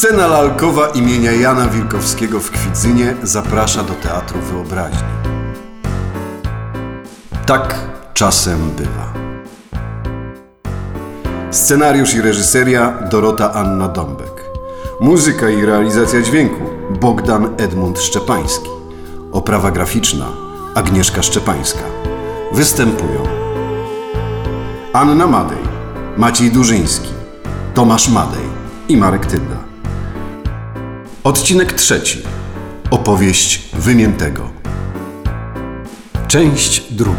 Scena lalkowa imienia Jana Wilkowskiego w Kwidzynie zaprasza do teatru wyobraźni. Tak czasem bywa. Scenariusz i reżyseria Dorota Anna Dąbek. Muzyka i realizacja dźwięku Bogdan Edmund Szczepański. Oprawa graficzna Agnieszka Szczepańska. Występują Anna Madej, Maciej Durzyński, Tomasz Madej i Marek Tynda. Odcinek 3. Opowieść Wymiętego. Część 2.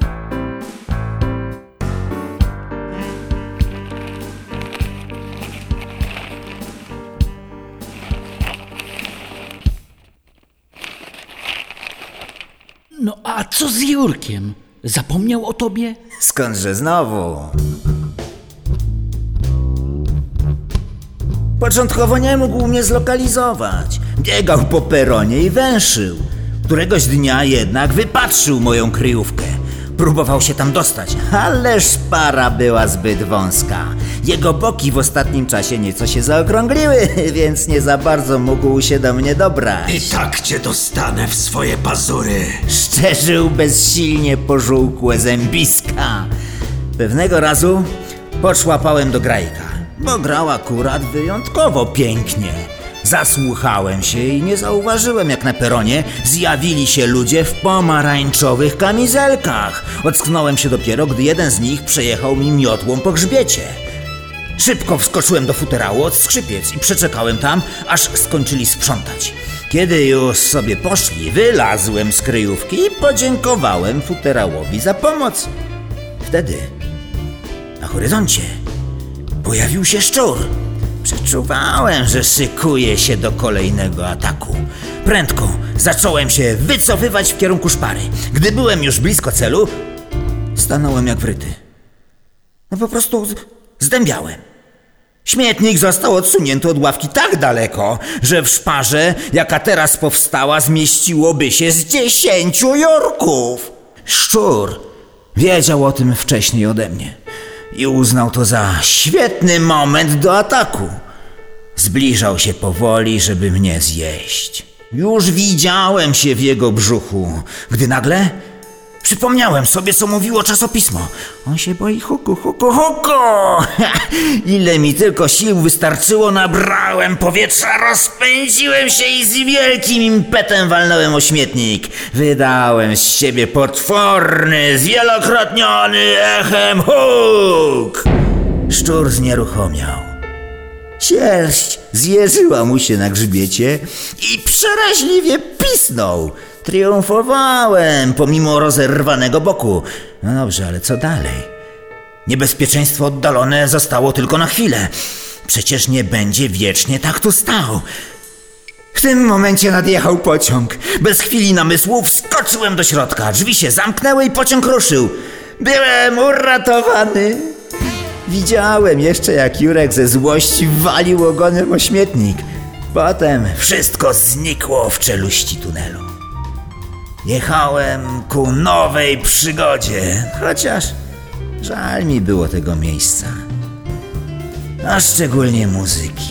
No a co z Jurkiem? Zapomniał o tobie? Skądże znowu? Początkowo nie mógł mnie zlokalizować. Biegał po peronie i węszył. Któregoś dnia jednak wypatrzył moją kryjówkę. Próbował się tam dostać, ale szpara była zbyt wąska. Jego boki w ostatnim czasie nieco się zaokrągliły, więc nie za bardzo mógł się do mnie dobrać. I tak cię dostanę w swoje pazury. Szczerzył bezsilnie pożółkłe zębiska. Pewnego razu poczłapałem do Grajka, bo grał akurat wyjątkowo pięknie. Zasłuchałem się i nie zauważyłem, jak na peronie zjawili się ludzie w pomarańczowych kamizelkach. Ocknąłem się dopiero, gdy jeden z nich przejechał mi miotłą po grzbiecie. Szybko wskoczyłem do futerału od skrzypiec i przeczekałem tam, aż skończyli sprzątać. Kiedy już sobie poszli, wylazłem z kryjówki i podziękowałem futerałowi za pomoc. Wtedy na horyzoncie pojawił się szczur. Przeczuwałem, że szykuje się do kolejnego ataku. Prędko zacząłem się wycofywać w kierunku szpary. Gdy byłem już blisko celu, stanąłem jak wryty. No po prostu zdębiałem. Śmietnik został odsunięty od ławki tak daleko, że w szparze, jaka teraz powstała, zmieściłoby się z 10 jorków. Szczur wiedział o tym wcześniej ode mnie i uznał to za świetny moment do ataku. Zbliżał się powoli, żeby mnie zjeść. Już widziałem się w jego brzuchu, gdy nagle przypomniałem sobie, co mówiło czasopismo. On się boi huku, huku, huku. Ile mi tylko sił wystarczyło, nabrałem powietrza, rozpędziłem się i z wielkim impetem walnąłem o śmietnik. Wydałem z siebie potworny, zwielokrotniony echem huk. Szczur znieruchomiał. Sierść zjeżyła mu się na grzbiecie i przeraźliwie pisnął. Triumfowałem pomimo rozerwanego boku. No dobrze, ale co dalej? Niebezpieczeństwo oddalone zostało tylko na chwilę. Przecież nie będzie wiecznie tak tu stał. W tym momencie nadjechał pociąg. Bez chwili namysłu wskoczyłem do środka. Drzwi się zamknęły i pociąg ruszył. Byłem uratowany. Widziałem jeszcze, jak Jurek ze złości walił ogonem o śmietnik. Potem wszystko znikło w czeluści tunelu. Jechałem ku nowej przygodzie, chociaż żal mi było tego miejsca. A szczególnie muzyki.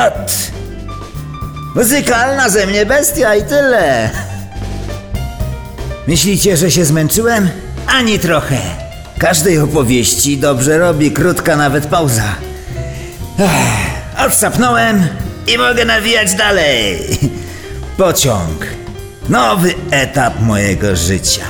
Muzykalna ze mnie bestia i tyle. Myślicie, że się zmęczyłem? Ani trochę. Każdej opowieści dobrze robi krótka nawet pauza. Odsapnąłem i mogę nawijać dalej. Pociąg. Nowy etap mojego życia.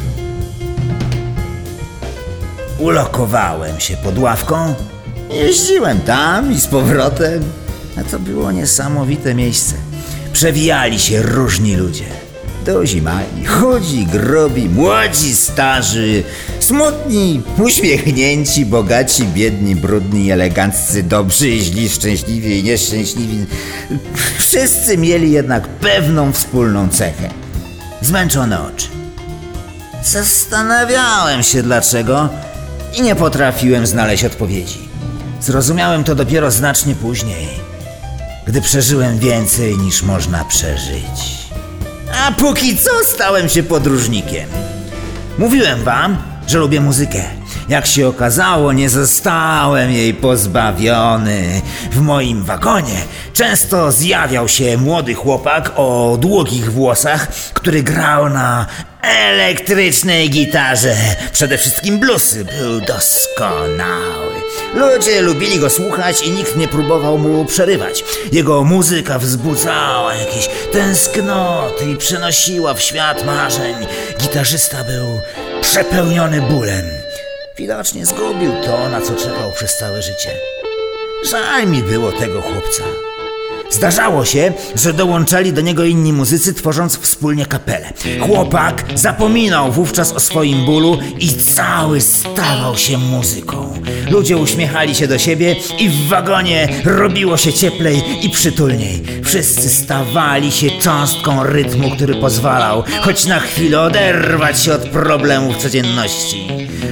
Ulokowałem się pod ławką. Jeździłem tam i z powrotem. A to było niesamowite miejsce. Przewijali się różni ludzie. Duzi, mali, chudzi, grubi, młodzi, starzy, smutni, uśmiechnięci, bogaci, biedni, brudni, eleganccy, dobrzy, źli, szczęśliwi i nieszczęśliwi. Wszyscy mieli jednak pewną wspólną cechę. Zmęczone oczy. Zastanawiałem się dlaczego i nie potrafiłem znaleźć odpowiedzi. Zrozumiałem to dopiero znacznie później, gdy przeżyłem więcej niż można przeżyć. A póki co stałem się podróżnikiem. Mówiłem wam, że lubię muzykę. Jak się okazało, nie zostałem jej pozbawiony. W moim wagonie często zjawiał się młody chłopak o długich włosach, który grał na elektrycznej gitarze. Przede wszystkim bluesy. Był doskonały. Ludzie lubili go słuchać i nikt nie próbował mu przerywać. Jego muzyka wzbudzała jakieś tęsknoty i przenosiła w świat marzeń. Gitarzysta był przepełniony bólem. Widocznie zgubił to, na co czekał przez całe życie. Żal mi było tego chłopca. Zdarzało się, że dołączali do niego inni muzycy, tworząc wspólnie kapelę. Chłopak zapominał wówczas o swoim bólu i cały stawał się muzyką. Ludzie uśmiechali się do siebie i w wagonie robiło się cieplej i przytulniej. Wszyscy stawali się cząstką rytmu, który pozwalał choć na chwilę oderwać się od problemów codzienności.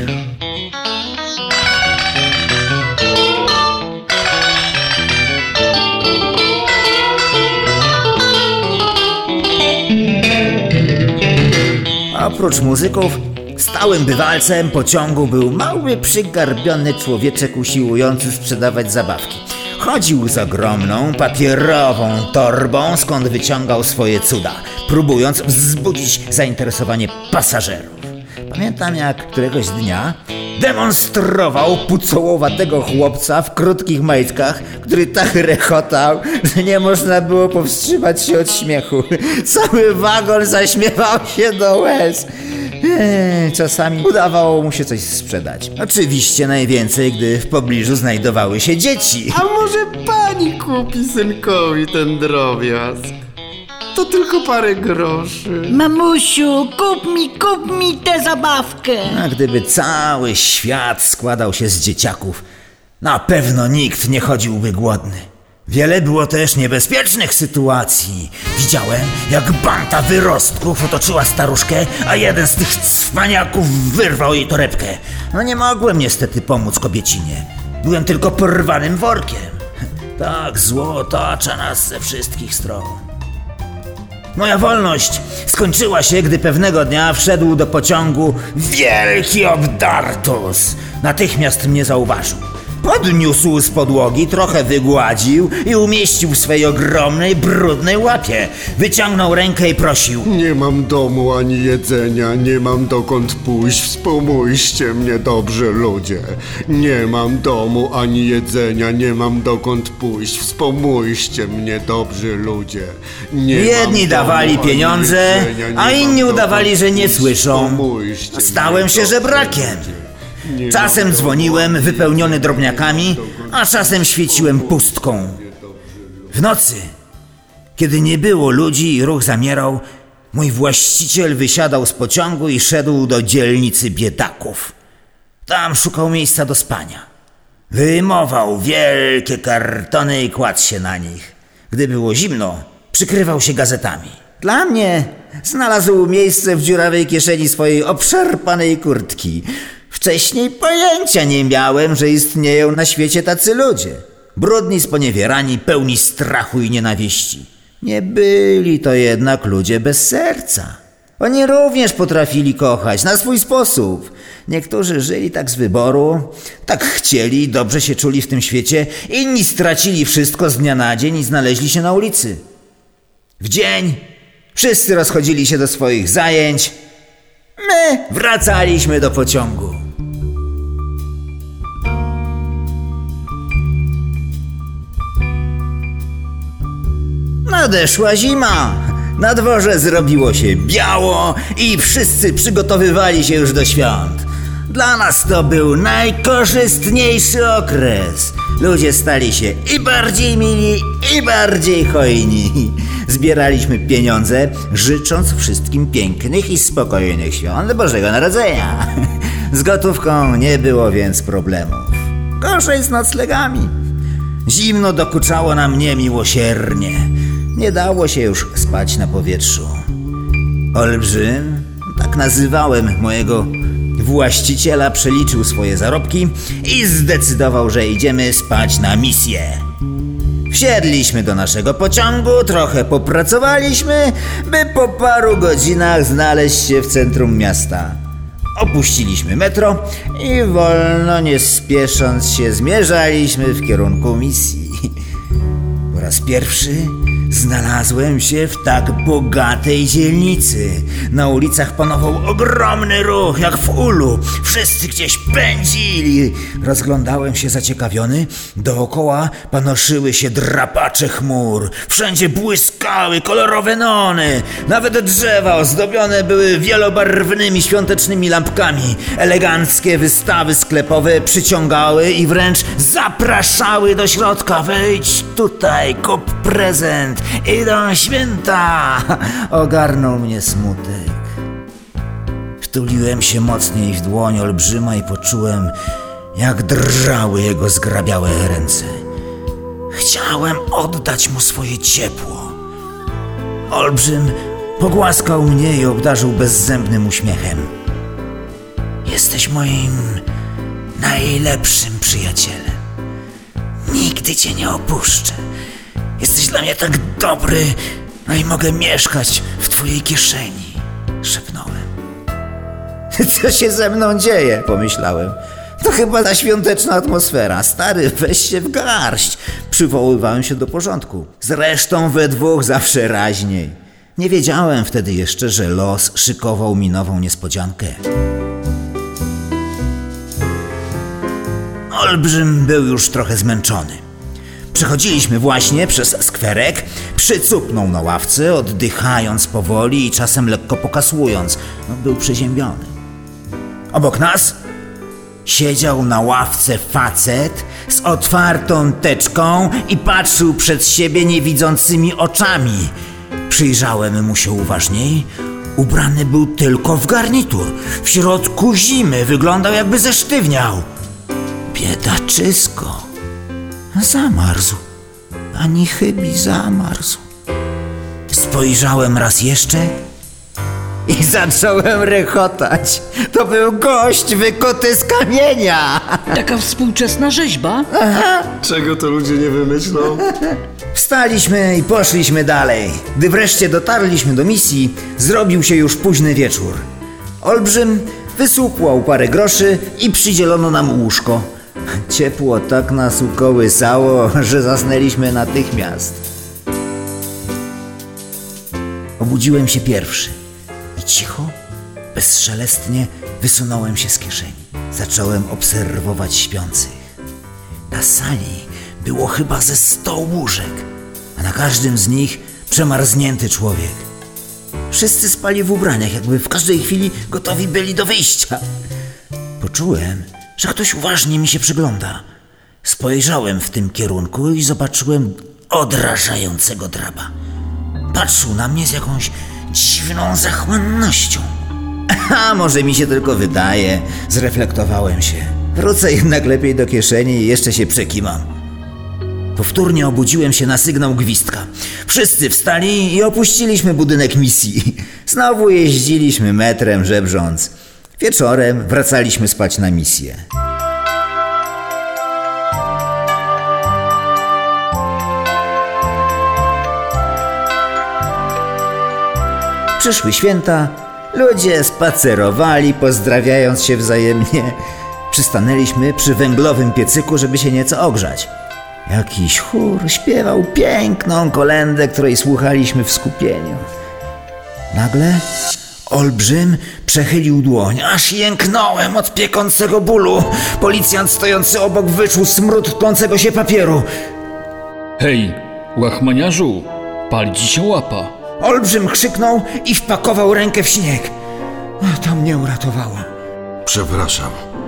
Oprócz muzyków, stałym bywalcem pociągu był mały, przygarbiony człowieczek usiłujący sprzedawać zabawki. Chodził z ogromną, papierową torbą, skąd wyciągał swoje cuda, próbując wzbudzić zainteresowanie pasażerów. Pamiętam, jak któregoś dnia demonstrował pucołowatego chłopca w krótkich majtkach, który tak rechotał, że nie można było powstrzymać się od śmiechu. Cały wagon zaśmiewał się do łez. Czasami udawało mu się coś sprzedać. Oczywiście najwięcej, gdy w pobliżu znajdowały się dzieci. A może pani kupi synkowi ten drobiazg? To tylko parę groszy. Mamusiu, kup mi tę zabawkę. A gdyby cały świat składał się z dzieciaków, na pewno nikt nie chodziłby głodny. Wiele było też niebezpiecznych sytuacji. Widziałem, jak banda wyrostków otoczyła staruszkę, a jeden z tych cwaniaków wyrwał jej torebkę. No nie mogłem niestety pomóc kobiecinie. Byłem tylko porwanym workiem. Tak zło otacza nas ze wszystkich stron. Moja wolność skończyła się, gdy pewnego dnia wszedł do pociągu wielki obdartus. Natychmiast mnie zauważył. Podniósł z podłogi, trochę wygładził i umieścił w swej ogromnej, brudnej łapie. Wyciągnął rękę i prosił. Nie mam domu ani jedzenia, nie mam dokąd pójść, wspomóżcie mnie, dobrzy ludzie. Nie mam domu ani jedzenia, nie mam dokąd pójść, wspomóżcie mnie, dobrzy ludzie. Jedni dawali pieniądze, a inni udawali, że nie słyszą. Stałem się żebrakiem. Czasem dzwoniłem wypełniony drobniakami, a czasem świeciłem pustką. W nocy, kiedy nie było ludzi i ruch zamierał, mój właściciel wysiadał z pociągu i szedł do dzielnicy biedaków. Tam szukał miejsca do spania. Wyjmował wielkie kartony i kładł się na nich. Gdy było zimno, przykrywał się gazetami. Dla mnie znalazł miejsce w dziurawej kieszeni swojej obszarpanej kurtki. Wcześniej pojęcia nie miałem, że istnieją na świecie tacy ludzie. Brudni, sponiewierani, pełni strachu i nienawiści. Nie byli to jednak ludzie bez serca. Oni również potrafili kochać na swój sposób. Niektórzy żyli tak z wyboru, tak chcieli i dobrze się czuli w tym świecie. Inni stracili wszystko z dnia na dzień i znaleźli się na ulicy. W dzień wszyscy rozchodzili się do swoich zajęć. My wracaliśmy do pociągu. Nadeszła zima. Na dworze zrobiło się biało i wszyscy przygotowywali się już do świąt. Dla nas to był najkorzystniejszy okres. Ludzie stali się i bardziej mili, i bardziej hojni. Zbieraliśmy pieniądze, życząc wszystkim pięknych i spokojnych świąt Bożego Narodzenia. Z gotówką nie było więc problemów. Gorzej z noclegami. Zimno dokuczało nam niemiłosiernie. Nie dało się już spać na powietrzu. Olbrzym, tak nazywałem mojego właściciela, przeliczył swoje zarobki i zdecydował, że idziemy spać na misję. Wsiedliśmy do naszego pociągu, trochę popracowaliśmy, by po paru godzinach znaleźć się w centrum miasta. Opuściliśmy metro i wolno, nie spiesząc się, zmierzaliśmy w kierunku misji. Po raz pierwszy znalazłem się w tak bogatej dzielnicy. Na ulicach panował ogromny ruch, jak w ulu. Wszyscy gdzieś pędzili. Rozglądałem się zaciekawiony. Dookoła panoszyły się drapacze chmur. Wszędzie błyskały kolorowe neony. Nawet drzewa ozdobione były wielobarwnymi świątecznymi lampkami. Eleganckie wystawy sklepowe przyciągały i wręcz zapraszały do środka. Wejdź tutaj, kup prezent. Idą święta! Ogarnął mnie smutek. Wtuliłem się mocniej w dłoń olbrzyma i poczułem, jak drżały jego zgrabiałe ręce. Chciałem oddać mu swoje ciepło. Olbrzym pogłaskał mnie i obdarzył bezzębnym uśmiechem. Jesteś moim najlepszym przyjacielem. Nigdy cię nie opuszczę. Jesteś dla mnie tak dobry, no i mogę mieszkać w twojej kieszeni, szepnąłem. Co się ze mną dzieje, pomyślałem. To chyba ta świąteczna atmosfera. Stary, weź się w garść. Przywoływałem się do porządku. Zresztą we dwóch zawsze raźniej. Nie wiedziałem wtedy jeszcze, że los szykował mi nową niespodziankę. Olbrzym był już trochę zmęczony. Przechodziliśmy właśnie przez skwerek, przycupnął na ławce, oddychając powoli i czasem lekko pokasłując. Był przeziębiony. Obok nas siedział na ławce facet z otwartą teczką i patrzył przed siebie niewidzącymi oczami. Przyjrzałem mu się uważniej. Ubrany był tylko w garnitur. W środku zimy wyglądał, jakby zesztywniał. Biedaczysko. Zamarzł. Ani chybi zamarzł. Spojrzałem raz jeszcze i zacząłem rechotać. To był gość wykuty z kamienia. Taka współczesna rzeźba? Czego to ludzie nie wymyślą? Wstaliśmy i poszliśmy dalej. Gdy wreszcie dotarliśmy do misji, zrobił się już późny wieczór. Olbrzym wysupłał parę groszy i przydzielono nam łóżko. Ciepło tak nas ukołysało, że zasnęliśmy natychmiast. Obudziłem się pierwszy i cicho, bezszelestnie wysunąłem się z kieszeni. Zacząłem obserwować śpiących. Na sali było chyba ze 100 łóżek, a na każdym z nich przemarznięty człowiek. Wszyscy spali w ubraniach, jakby w każdej chwili gotowi byli do wyjścia. Poczułem, że ktoś uważnie mi się przygląda. Spojrzałem w tym kierunku i zobaczyłem odrażającego draba. Patrzył na mnie z jakąś dziwną zachłannością. A może mi się tylko wydaje, zreflektowałem się. Wrócę jednak lepiej do kieszeni i jeszcze się przekimam. Powtórnie obudziłem się na sygnał gwizdka. Wszyscy wstali i opuściliśmy budynek misji. Znowu jeździliśmy metrem, żebrząc. Wieczorem wracaliśmy spać na misję. Przyszły święta, ludzie spacerowali, pozdrawiając się wzajemnie. Przystanęliśmy przy węglowym piecyku, żeby się nieco ogrzać. Jakiś chór śpiewał piękną kolędę, której słuchaliśmy w skupieniu. Nagle Olbrzym przechylił dłoń, aż jęknąłem od piekącego bólu. Policjant stojący obok wyczuł smród tlącego się papieru. Hej, łachmaniarzu, pali ci się łapa. Olbrzym krzyknął i wpakował rękę w śnieg. To mnie uratowało. Przepraszam.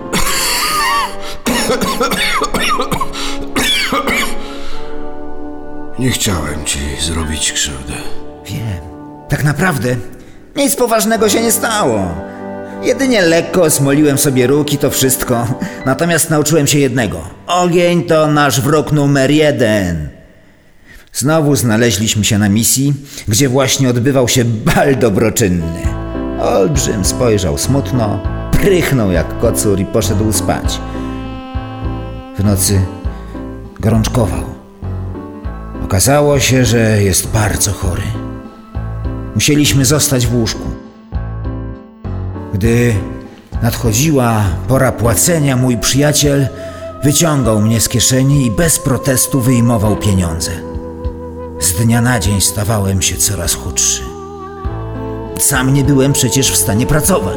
Nie chciałem ci zrobić krzywdy. Wiem, tak naprawdę nic poważnego się nie stało. Jedynie lekko osmoliłem sobie róg i to wszystko. Natomiast nauczyłem się jednego. Ogień to nasz wróg numer 1. Znowu znaleźliśmy się na misji, gdzie właśnie odbywał się bal dobroczynny. Olbrzym spojrzał smutno, prychnął jak kocur i poszedł spać. W nocy gorączkował. Okazało się, że jest bardzo chory. Musieliśmy zostać w łóżku. Gdy nadchodziła pora płacenia, mój przyjaciel wyciągał mnie z kieszeni i bez protestu wyjmował pieniądze. Z dnia na dzień stawałem się coraz chudszy. Sam nie byłem przecież w stanie pracować.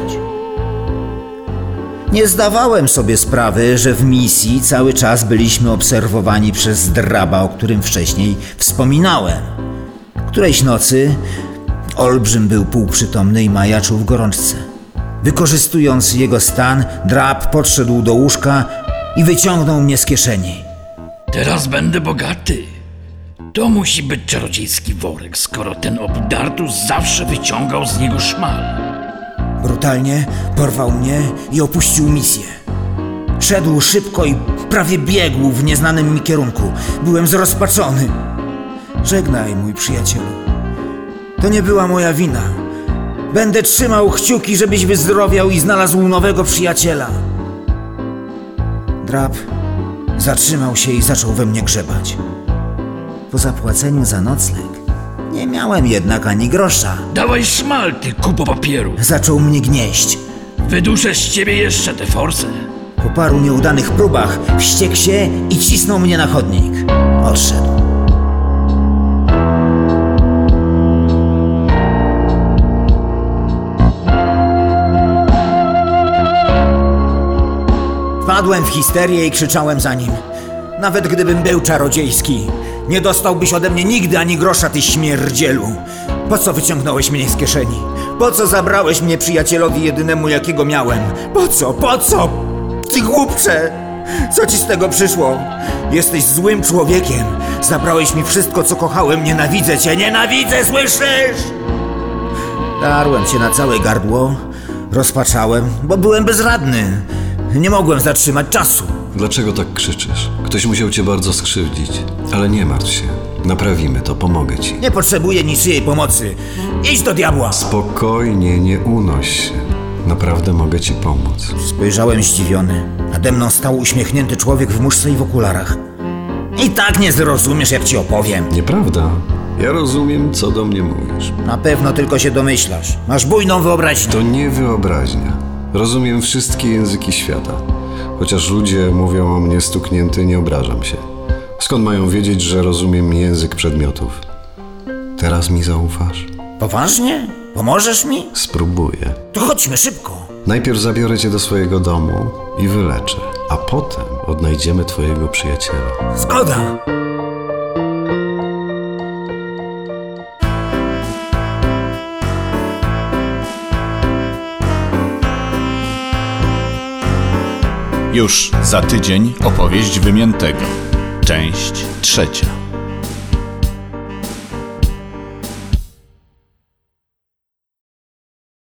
Nie zdawałem sobie sprawy, że w misji cały czas byliśmy obserwowani przez Draba, o którym wcześniej wspominałem. Którejś nocy olbrzym był półprzytomny i majaczył w gorączce. Wykorzystując jego stan, Drab podszedł do łóżka i wyciągnął mnie z kieszeni. Teraz będę bogaty. To musi być czarodziejski worek, skoro ten obdartus zawsze wyciągał z niego szmal. Brutalnie porwał mnie i opuścił misję. Szedł szybko i prawie biegł w nieznanym mi kierunku. Byłem zrozpaczony. Żegnaj, mój przyjacielu. To nie była moja wina. Będę trzymał kciuki, żebyś wyzdrowiał i znalazł nowego przyjaciela. Drab zatrzymał się i zaczął we mnie grzebać. Po zapłaceniu za nocleg nie miałem jednak ani grosza. Dawaj szmal, ty kupo papieru. Zaczął mnie gnieść. Wyduszę z ciebie jeszcze tę forsę. Po paru nieudanych próbach wściekł się i cisnął mnie na chodnik. Odszedł. Wpadłem w histerię i krzyczałem za nim. Nawet gdybym był czarodziejski, nie dostałbyś ode mnie nigdy ani grosza, ty śmierdzielu. Po co wyciągnąłeś mnie z kieszeni? Po co zabrałeś mnie przyjacielowi jedynemu, jakiego miałem? Po co? Po co? Ty głupcze! Co ci z tego przyszło? Jesteś złym człowiekiem. Zabrałeś mi wszystko, co kochałem. Nienawidzę cię, nienawidzę, słyszysz? Darłem się na całe gardło, rozpaczałem, bo byłem bezradny. Nie mogłem zatrzymać czasu. Dlaczego tak krzyczysz? Ktoś musiał cię bardzo skrzywdzić. Ale nie martw się. Naprawimy to, pomogę ci. Nie potrzebuję niczyjej pomocy. Idź do diabła! Spokojnie, nie unoś się. Naprawdę mogę ci pomóc. Spojrzałem zdziwiony. Nade mną stał uśmiechnięty człowiek w muszce i w okularach. I tak nie zrozumiesz, jak ci opowiem. Nieprawda. Ja rozumiem, co do mnie mówisz. Na pewno tylko się domyślasz. Masz bujną wyobraźnię. To nie wyobraźnia. Rozumiem wszystkie języki świata. Chociaż ludzie mówią o mnie stuknięty, nie obrażam się. Skąd mają wiedzieć, że rozumiem język przedmiotów? Teraz mi zaufasz? Poważnie? Pomożesz mi? Spróbuję. To chodźmy szybko. Najpierw zabiorę cię do swojego domu i wyleczę, a potem odnajdziemy twojego przyjaciela. Zgoda. Już za tydzień opowieść Wymiętego. Część 3.